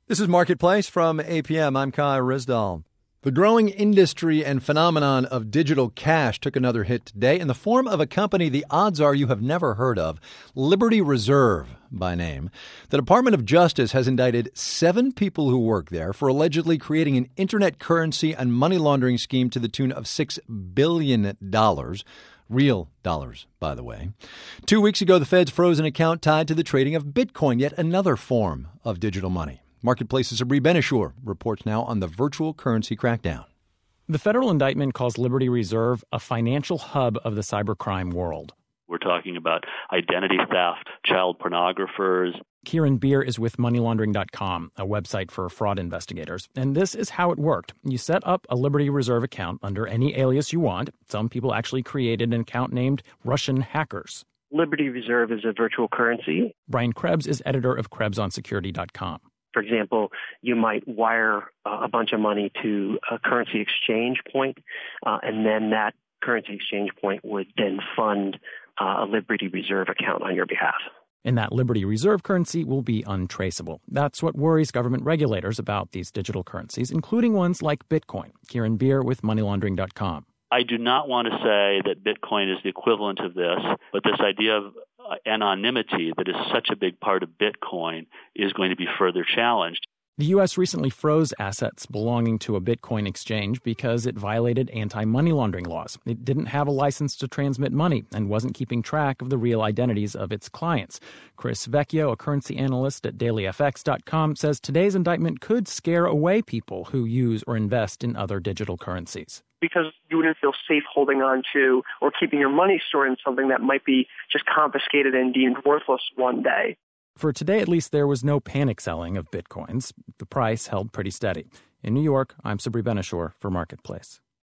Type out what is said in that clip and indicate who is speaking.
Speaker 1: This is Marketplace from APM. I'm Kai Rizdal. The growing industry and phenomenon of digital cash took another hit today in the form of a company the odds are you have never heard of, Liberty Reserve by name. The Department of Justice has indicted 7 people who work there for allegedly creating an internet currency and money laundering scheme to the tune of $6 billion. Real dollars, by the way. 2 weeks ago, the feds froze an account tied to the trading of Bitcoin, yet another form of digital money. Marketplace's Sabri Ben-Achour reports now on the virtual currency crackdown.
Speaker 2: The federal indictment calls Liberty Reserve a financial hub of the cybercrime world.
Speaker 3: We're talking about identity theft, child pornographers.
Speaker 2: Kieran Beer is with moneylaundering.com, a website for fraud investigators. And this is how it worked. You set up a Liberty Reserve account under any alias you want. Some people actually created an account named Russian Hackers.
Speaker 4: Liberty Reserve is a virtual currency.
Speaker 2: Brian Krebs is editor of KrebsOnSecurity.com.
Speaker 4: For example, you might wire a bunch of money to a currency exchange point, and then that currency exchange point would then fund a Liberty Reserve account on your behalf.
Speaker 2: And that Liberty Reserve currency will be untraceable. That's what worries government regulators about these digital currencies, including ones like Bitcoin. Kieran Beer with moneylaundering.com.
Speaker 3: I do not want to say that Bitcoin is the equivalent of this, but this idea of anonymity that is such a big part of Bitcoin is going to be further challenged.
Speaker 2: The U.S. recently froze assets belonging to a Bitcoin exchange because it violated anti-money laundering laws. It didn't have a license to transmit money and wasn't keeping track of the real identities of its clients. Chris Vecchio, a currency analyst at dailyfx.com, says today's indictment could scare away people who use or invest in other digital currencies.
Speaker 5: Because you wouldn't feel safe holding on to or keeping your money stored in something that might be just confiscated and deemed worthless one day.
Speaker 2: For today, at least, there was no panic selling of Bitcoins. The price held pretty steady. In New York, I'm Sabri Ben-Achour for Marketplace.